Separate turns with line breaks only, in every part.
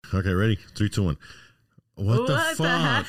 Okay, ready? 3, 2, 1. What the fuck?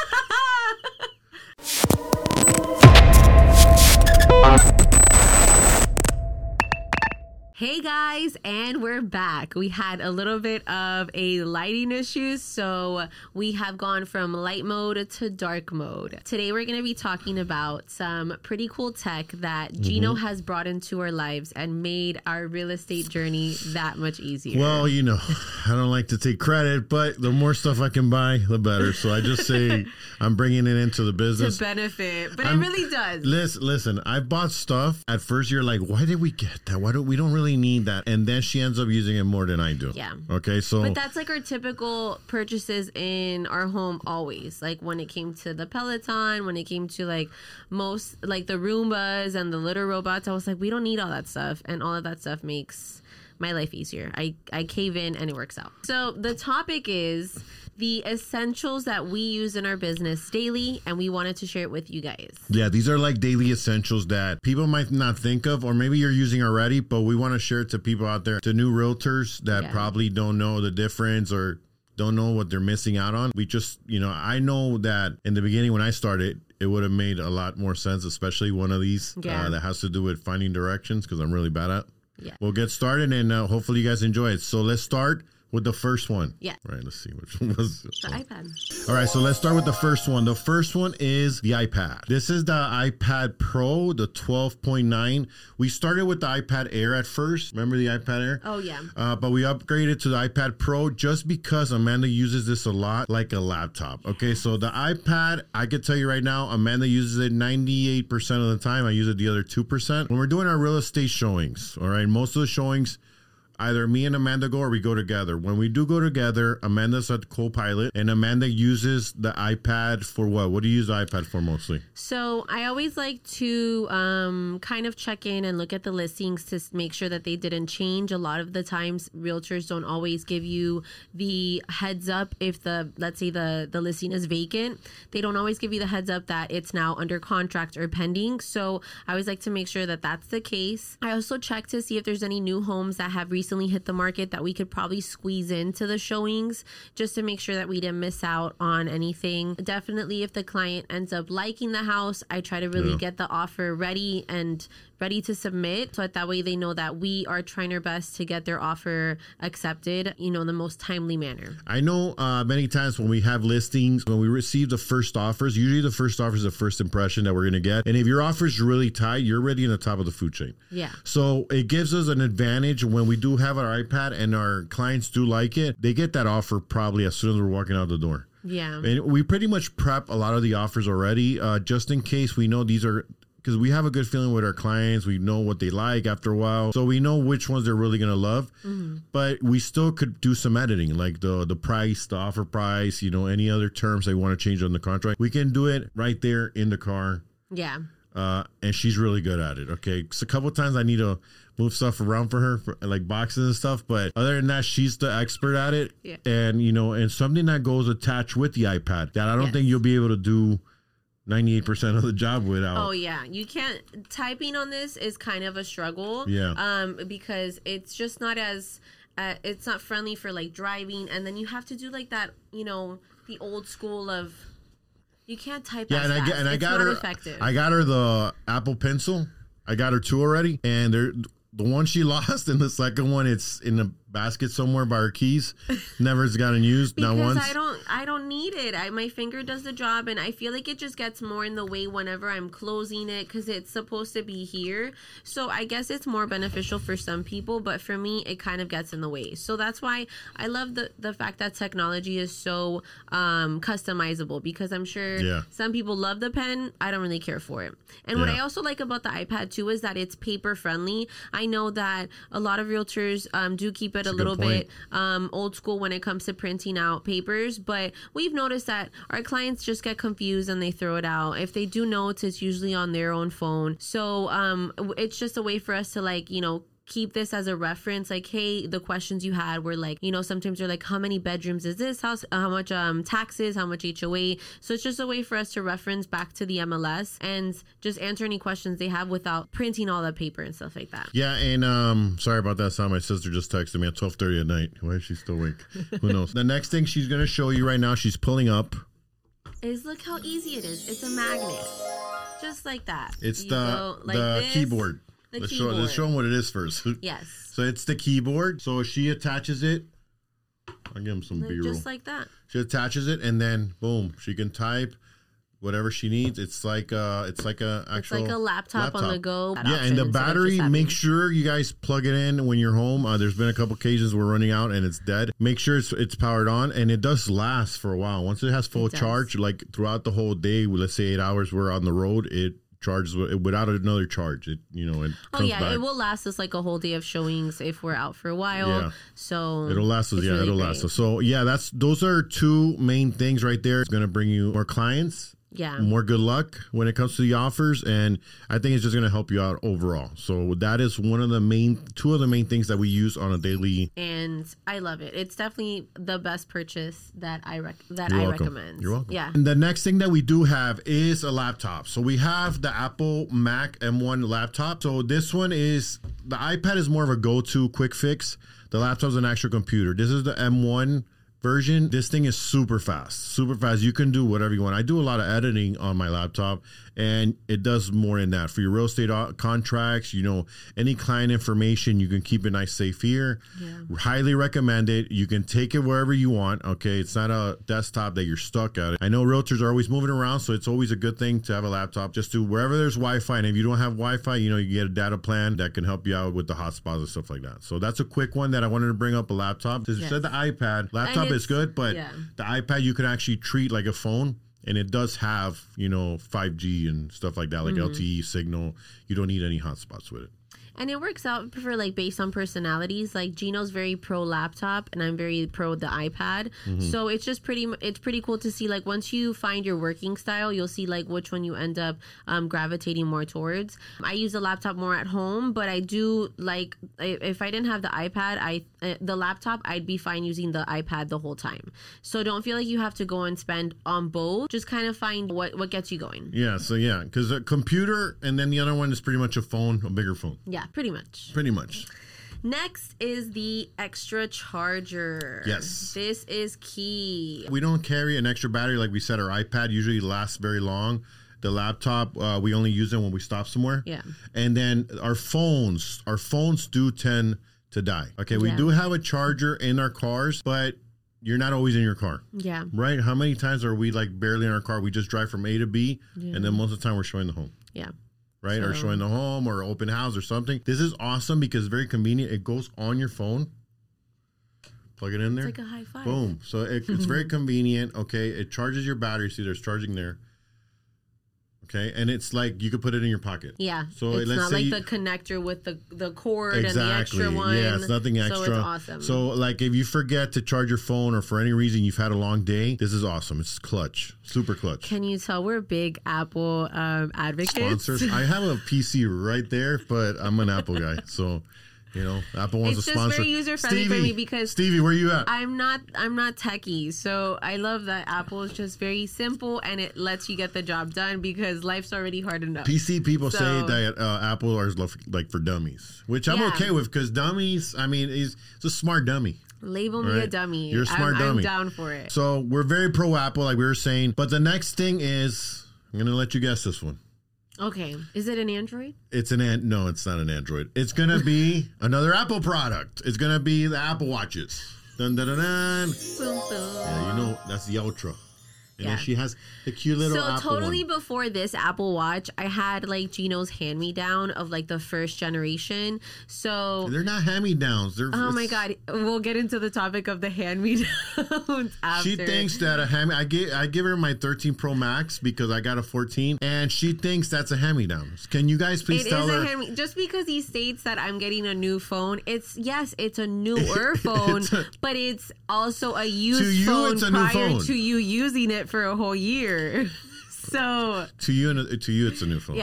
Hey guys, and we're back. We had a little bit of a lighting issue, so we have gone from light mode to dark mode. Today we're going to be talking about some pretty cool tech that Gino has brought into our lives and made our real estate journey that much easier.
Well, you know, I don't like to take credit, but the more stuff I can buy, the better. So I just say I'm bringing it into the business.
To benefit, but it really does.
Listen, I bought stuff. At first you're like, why did we get that? We don't really need that. And then she ends up using it more than I do.
Yeah.
Okay, so.
But that's like our typical purchases in our home always. Like when it came to the Peloton, when it came to like most, like the Roombas and the litter robots, I was like, we don't need all that stuff. And all of that stuff makes my life easier. I cave in and it works out. So the topic is the essentials that we use in our business daily, and we wanted to share it with you guys.
Yeah, these are like daily essentials that people might not think of, or maybe you're using already, but we want to share it to people out there, to new realtors that probably don't know the difference or don't know what they're missing out on. We just, you know, I know that in the beginning when I started, it would have made a lot more sense, especially one of these that has to do with finding directions, because I'm really bad at. Yeah. We'll get started, and hopefully you guys enjoy it. So let's start with the first one.
Yeah.
All right, let's see which one was
the iPad.
All right, so let's start with the first one. The first one is the iPad. This is the iPad Pro, the 12.9. We started with the iPad Air at first. Remember the iPad Air?
Oh, yeah.
But we upgraded to the iPad Pro just because Amanda uses this a lot like a laptop. Okay, so the iPad, I can tell you right now, Amanda uses it 98% of the time. I use it the other 2%. When we're doing our real estate showings, all right, most of the showings, either me and Amanda go or we go together. When we do go together, Amanda's a co-pilot, and Amanda uses the iPad for what? What do you use the iPad for mostly?
So I always like to kind of check in and look at the listings to make sure that they didn't change. A lot of the times, realtors don't always give you the heads up if let's say the listing is vacant. They don't always give you the heads up that it's now under contract or pending. So I always like to make sure that that's the case. I also check to see if there's any new homes that have recently hit the market that we could probably squeeze into the showings just to make sure that we didn't miss out on anything. Definitely if the client ends up liking the house, I try to really get the offer ready to submit, so that way they know that we are trying our best to get their offer accepted, you know, in the most timely manner.
I know many times when we have listings, when we receive the first offers, usually the first offer is the first impression that we're going to get. And if your offer is really tight, you're already in the top of the food chain.
Yeah.
So it gives us an advantage when we do have our iPad and our clients do like it. They get that offer probably as soon as we're walking out the door.
Yeah.
And we pretty much prep a lot of the offers already, just in case we know these are, because we have a good feeling with our clients. We know what they like after a while. So we know which ones they're really going to love. Mm-hmm. But we still could do some editing, like the price, the offer price, you know, any other terms they want to change on the contract. We can do it right there in the car.
Yeah.
And she's really good at it. Okay. So a couple of times I need to move stuff around for her, for like boxes and stuff. But other than that, she's the expert at it. Yeah. And, you know, and something that goes attached with the iPad that I don't think you'll be able to do 98% of the job without.
Oh yeah, you can't. Typing on this is kind of a struggle.
Yeah.
Because it's just not as it's not friendly for like driving, and then you have to do like that, you know, the old school of you can't type.
Yeah,
and I got her. Effective.
I got her the Apple Pencil. I got her 2 already, and the one she lost, and the second one, it's in the basket somewhere by her keys. Never has gotten used.
Because
not once.
I don't need it. My finger does the job, and I feel like it just gets more in the way whenever I'm closing it because it's supposed to be here. So I guess it's more beneficial for some people, but for me, it kind of gets in the way. So that's why I love the fact that technology is so customizable, because I'm sure some people love the pen. I don't really care for it. And what I also like about the iPad too is that it's paper friendly. I know that a lot of realtors do keep it a little bit old school when it comes to printing out papers, but we've noticed that our clients just get confused and they throw it out. If they do notes, it's usually on their own phone. So it's just a way for us to, like, you know, keep this as a reference. Like, hey, the questions you had were like, you know, sometimes they're like, how many bedrooms is this house? How much taxes? How much HOA? So it's just a way for us to reference back to the MLS and just answer any questions they have without printing all the paper and stuff like that.
Yeah, and sorry about that sound. My sister just texted me at 12:30 at night. Why is she still awake? Who knows? The next thing she's going to show you right now, she's pulling up.
Is look how easy it is. It's a magnet. Just like that.
It's the keyboard. Let's show them what it is first.
Yes.
So it's the keyboard. So she attaches it. I'll give him some B-roll.
Just like that.
She attaches it, and then boom, she can type whatever she needs. It's like a
laptop on the go.
Yeah, and the battery, make sure you guys plug it in when you're home. There's been a couple occasions we're running out and it's dead. Make sure it's powered on, and it does last for a while. Once it has full charge, like throughout the whole day, let's say 8 hours we're on the road, it charges without another charge. It comes back.
It will last us like a whole day of showings if we're out for a while. Yeah. So
it'll last us. It'll last us. So yeah, those are two main things right there. It's going to bring you more clients.
Yeah.
More good luck when it comes to the offers, and I think it's just going to help you out overall. So that is two of the main things that we use on a daily.
And I love it. It's definitely the best purchase that I recommend.
You're welcome.
Yeah.
And the next thing that we do have is a laptop. So we have the Apple Mac M1 laptop. So this one is, the iPad is more of a go-to quick fix. The laptop is an actual computer. This is the M1 version. This thing is super fast. You can do whatever you want. I do a lot of editing on my laptop, and it does more in that. For your real estate contracts, any client information, you can keep it nice, safe here. Yeah. Highly recommend it. You can take it wherever you want. Okay, it's not a desktop that you're stuck at. I know realtors are always moving around, so it's always a good thing to have a laptop. Just do wherever there's Wi-Fi, and if you don't have Wi-Fi, you get a data plan that can help you out with the hotspots and stuff like that. So that's a quick one that I wanted to bring up. A laptop. Since you said the iPad, laptop is good, but the iPad you can actually treat like a phone, and it does have 5G and stuff like that, like LTE signal. You don't need any hotspots with it.
And it works out for based on personalities. Like Gino's very pro laptop, and I'm very pro the iPad. Mm-hmm. So it's just pretty cool to see, like, once you find your working style, you'll see like which one you end up gravitating more towards. I use the laptop more at home, but I do like, if I didn't have the iPad, the laptop, I'd be fine using the iPad the whole time. So don't feel like you have to go and spend on both. Just kind of find what gets you going.
Yeah. So yeah, because a computer, and then the other one is pretty much a phone, a bigger phone.
Yeah. Pretty much. Next is the extra charger.
Yes.
This is key.
We don't carry an extra battery. Like we said, our iPad usually lasts very long. The laptop, we only use it when we stop somewhere.
Yeah.
And then our phones do tend to die. Okay, we do have a charger in our cars, but you're not always in your car.
Yeah.
Right? How many times are we like barely in our car? We just drive from A to B, and then most of the time we're showing the home.
Yeah.
Right? Or showing the home or open house or something. This is awesome because it's very convenient. It goes on your phone. Plug it in there.
It's like a high five.
Boom. So it's very convenient. Okay. It charges your battery. See, there's charging there. Okay. And it's like you could put it in your pocket.
Yeah.
So
it's not like the connector with the cord and the extra one.
Yeah, it's nothing extra.
So it's awesome.
So like if you forget to charge your phone or for any reason you've had a long day, this is awesome. It's clutch. Super clutch.
Can you tell we're big Apple advocates?
Sponsors. I have a PC right there, but I'm an Apple guy. So Apple wants to sponsor.
It's just very user friendly for me because
Stevie, where you at?
I'm not techie, so I love that Apple is just very simple and it lets you get the job done because life's already hard enough.
PC people say that Apple is like for dummies, which I'm okay with because dummies. I mean, it's a smart dummy.
Label me a dummy.
You're a smart dummy.
I'm down for it.
So we're very pro Apple, like we were saying. But the next thing is, I'm gonna let you guess this one.
Okay. Is it an Android?
No, it's not an Android. It's going to be another Apple product. It's going to be the Apple Watches. Dun, dun, dun, dun.
Boom, boom.
Yeah, that's the Ultra. And then she has the cute little Apple
totally
one.
Before this Apple Watch, I had like Gino's hand-me-down of like the first generation. So
they're not hand-me-downs.
Oh my God. We'll get into the topic of the hand-me-downs after.
She thinks that I give her my 13 Pro Max because I got a 14 and she thinks that's a hand-me-down. Can you guys please tell her?
Just because he states that I'm getting a new phone, it's a newer phone, but it's also a used phone prior to you using it for a whole year. So
to you it's a new phone.
Yeah.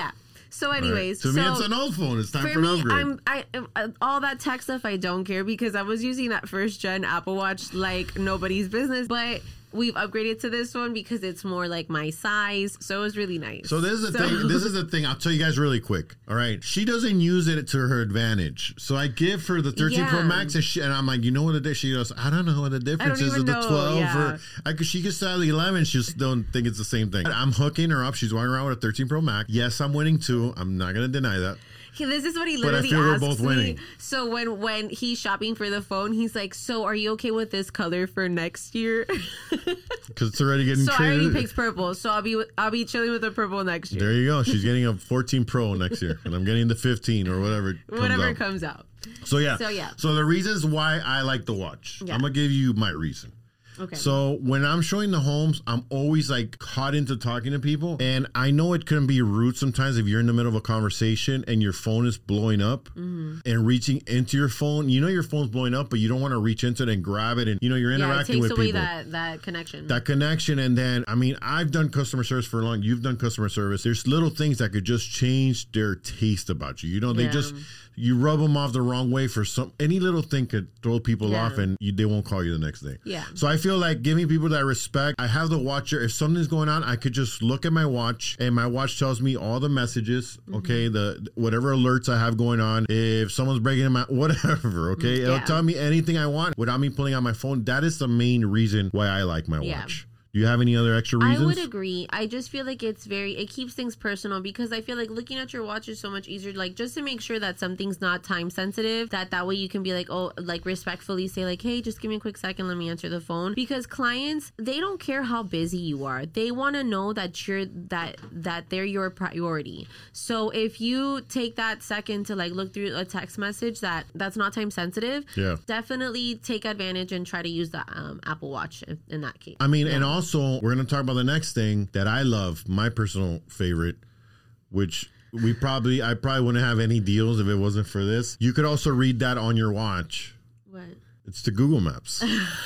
So anyways,
to me it's an old phone. It's time for an upgrade.
I all that tech stuff I don't care, because I was using that first gen Apple Watch like nobody's business, but we've upgraded to this one because it's more like my size, so it was really nice.
So this is the thing. This is the thing. I'll tell you guys really quick. All right, she doesn't use it to her advantage. So I give her the 13 Pro Max, and I'm like, you know what it is? She goes, I don't know what the difference is of the 12. She gets out of the 11. She just don't think it's the same thing. I'm hooking her up. She's walking around with a 13 Pro Max. Yes, I'm winning too. I'm not gonna deny that.
This is what he literally
asks
both
me.
Winning. So when he's shopping for the phone, he's like, "So are you okay with this color for next year?"
Because it's already getting.
So I already picked purple. So I'll be chilling with the purple next year.
There you go. She's getting a 14 Pro next year, and I'm getting the 15 or whatever
comes out.
So yeah. So the reasons why I like the watch, I'm gonna give you my reason.
Okay.
So when I'm showing the homes, I'm always like caught into talking to people. And I know it can be rude sometimes if you're in the middle of a conversation and your phone is blowing up and reaching into your phone. You know your phone's blowing up, but you don't want to reach into it and grab it. And, you know, you're interacting with people.
It takes away that connection.
That connection. And then, I mean, I've done customer service for a long. You've done customer service. There's little things that could just change their taste about you. You know, they just... You rub them off the wrong way for any little thing could throw people off, and they won't call you the next day.
Yeah.
So I feel like giving people that respect. I have the watcher. If something's going on, I could just look at my watch, and my watch tells me all the messages. Okay, the whatever alerts I have going on. If someone's breaking my whatever. Okay, it'll tell me anything I want without me pulling out my phone. That is the main reason why I like my watch. Do you have any other extra reasons?
I would agree. I just feel like it keeps things personal, because I feel like looking at your watch is so much easier, like just to make sure that something's not time sensitive, that way you can be like, oh, like respectfully say like, hey, just give me a quick second, let me answer the phone. Because clients, they don't care how busy you are. They want to know that you're that they're your priority. So if you take that second to like look through a text message that's not time sensitive, definitely take advantage and try to use the Apple Watch in that case.
I mean, and also we're going to talk about the next thing that I love, my personal favorite, which I probably wouldn't have any deals if it wasn't for this. You could also read that on your watch.
What?
It's the Google Maps.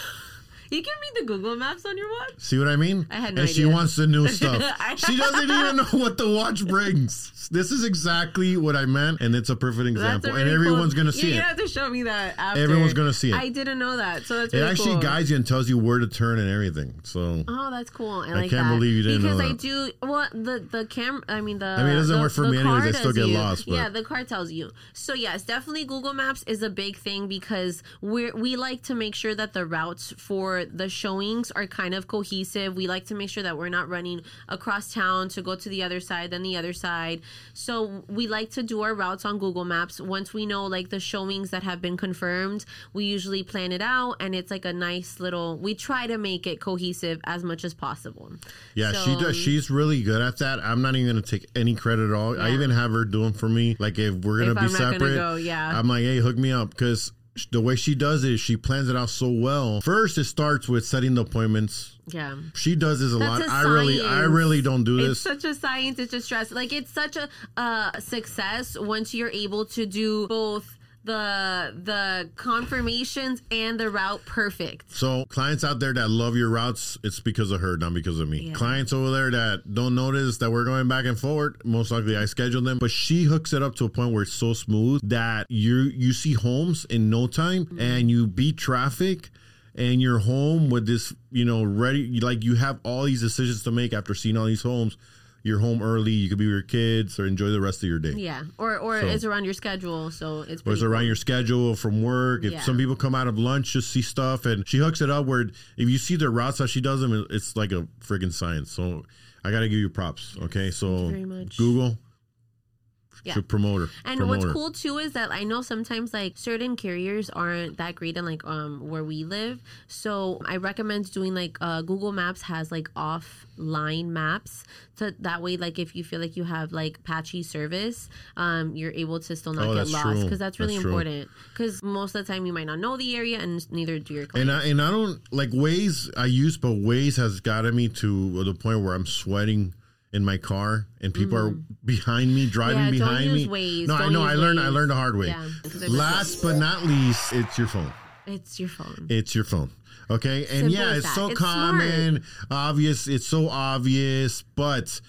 You can read the Google Maps on your watch?
See what I mean?
I had no idea.
And she wants the new stuff. She doesn't even know what the watch brings. This is exactly what I meant, and it's a perfect example. And everyone's going to see it.
You have to show me that after.
Everyone's going to see it.
I didn't know that, so that's really cool.
It actually guides you and tells you where to turn and everything. So
that's cool. I
can't believe you didn't know that.
Because I do, well, the camera, I mean, it
doesn't work for me anyways. I still get lost. But.
Yeah, the car tells you. So yes, definitely Google Maps is a big thing, because we like to make sure that the routes for the showings are kind of cohesive. We like to make sure that we're not running across town to go to the other side, then the other side. So we like to do our routes on Google Maps. Once we know like the showings that have been confirmed, we usually plan it out, and it's like a nice little, we try to make it cohesive as much as possible.
Yeah, she does. She's really good at that. I'm not even going to take any credit at all. Yeah. I even have her do them for me. Like if we're going to be separate, I'm like, hey, hook me up, because the way she does it, she plans it out so well. First, it starts with setting the appointments.
Yeah,
she does this a lot. I really don't do this.
It's such a science. It's just stress. Like it's such a success once you're able to do both the confirmations and the route perfect.
So clients out there that love your routes, it's because of her, not because of me. Yeah. Clients over there that don't notice that we're going back and forward, most likely I schedule them, but she hooks it up to a point where it's so smooth that you see homes in no time, and you beat traffic, and you're home with this, ready, like you have all these decisions to make after seeing all these homes. You're home early. You could be with your kids or enjoy the rest of your day.
Yeah, or it's around your schedule, so it's.
Or it's around your schedule from work. If some people come out of lunch, just see stuff, and she hooks it up where if you see their routes how she does them, it's like a friggin' science. So I got to give you props. Okay, so
very much.
Google. To promote her.
And what's cool too is that I know sometimes like certain carriers aren't that great in like where we live. So I recommend doing like Google Maps has like offline maps. So that way, like if you feel like you have like patchy service, you're able to still not get lost, because that's really important. Because most of the time you might not know the area, and neither do your clients.
And I don't like Waze. I use, but Waze has gotten me to the point where I'm sweating in my car, and people are behind me, driving behind me.
Waze.
No, I know. I learned the hard way. Yeah, last but not least, it's your phone.
It's your phone.
It's your phone. Okay, and
simple
it's so common, smart. Obvious. It's so obvious, but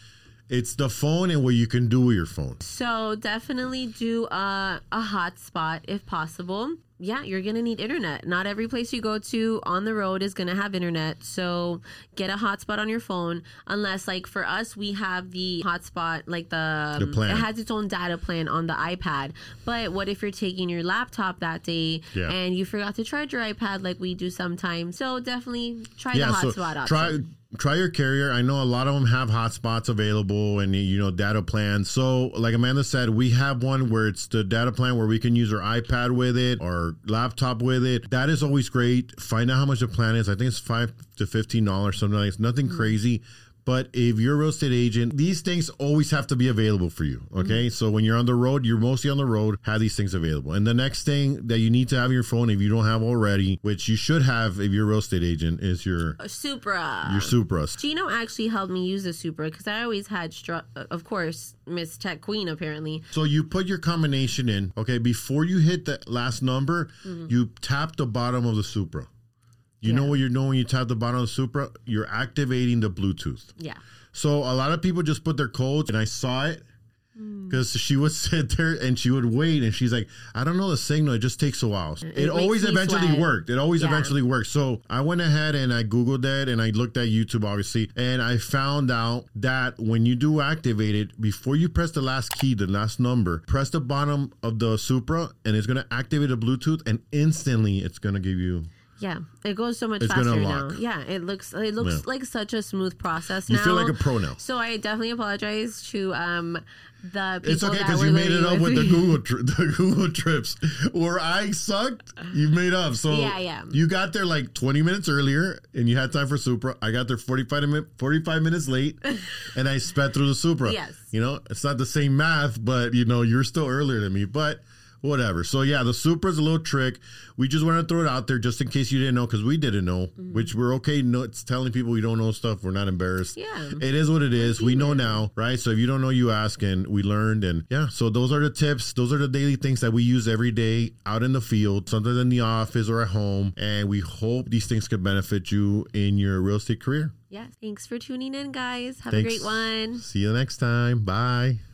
It's the phone and what you can do with your phone.
So definitely do a hotspot if possible. Yeah, you're going to need internet. Not every place you go to on the road is going to have internet. So get a hotspot on your phone. Unless, like, for us, we have the hotspot, like the
plan.
It has its own data plan on the iPad. But what if you're taking your laptop that day and you forgot to charge your iPad like we do sometimes? So definitely try the hotspot option.
Try your carrier. I know a lot of them have hotspots available and, data plans. So like Amanda said, we have one where it's the data plan where we can use our iPad with it or laptop with it. That is always great. Find out how much the plan is. I think it's $5 to $15, something like that. It's nothing crazy. But if you're a real estate agent, these things always have to be available for you. Okay. So when you're on the road, you're mostly on the road, have these things available. And the next thing that you need to have on your phone, if you don't have already, which you should have if you're a real estate agent, is your
Supra.
Your Supra.
Gino actually helped me use the Supra because I always had, of course, Miss Tech Queen, apparently.
So you put your combination in. Okay. Before you hit the last number, you tap the bottom of the Supra. You know what you're doing when you tap the bottom of the Supra? You're activating the Bluetooth.
Yeah.
So a lot of people just put their codes, and I saw it because she would sit there and she would wait, and she's like, I don't know the signal. It just takes a while. It always eventually worked. It always eventually worked. So I went ahead and I Googled that, and I looked at YouTube, obviously, and I found out that when you do activate it, before you press the last key, the last number, press the bottom of the Supra, and it's going to activate the Bluetooth, and instantly it's going to give you...
Yeah, it goes so much faster now. Yeah, it looks like such a smooth process now.
You feel like a pro now.
So I definitely apologize to the people.
It's okay because you made it up with the Google trips. Where I sucked, you made up. So you got there like 20 minutes earlier and you had time for Supra. I got there 45 minutes late and I sped through the Supra.
Yes.
It's not the same math, but you're still earlier than me. But whatever. So yeah, the Supra's a little trick. We just want to throw it out there just in case you didn't know, because we didn't know, which we're okay. No, it's telling people we don't know stuff. We're not embarrassed.
Yeah.
It is what it is. We know now, right? So if you don't know, you ask, and we learned. And yeah, so those are the tips. Those are the daily things that we use every day out in the field, sometimes in the office or at home. And we hope these things could benefit you in your real estate career.
Yes. Thanks for tuning in, guys. Have a great one.
See you next time. Bye.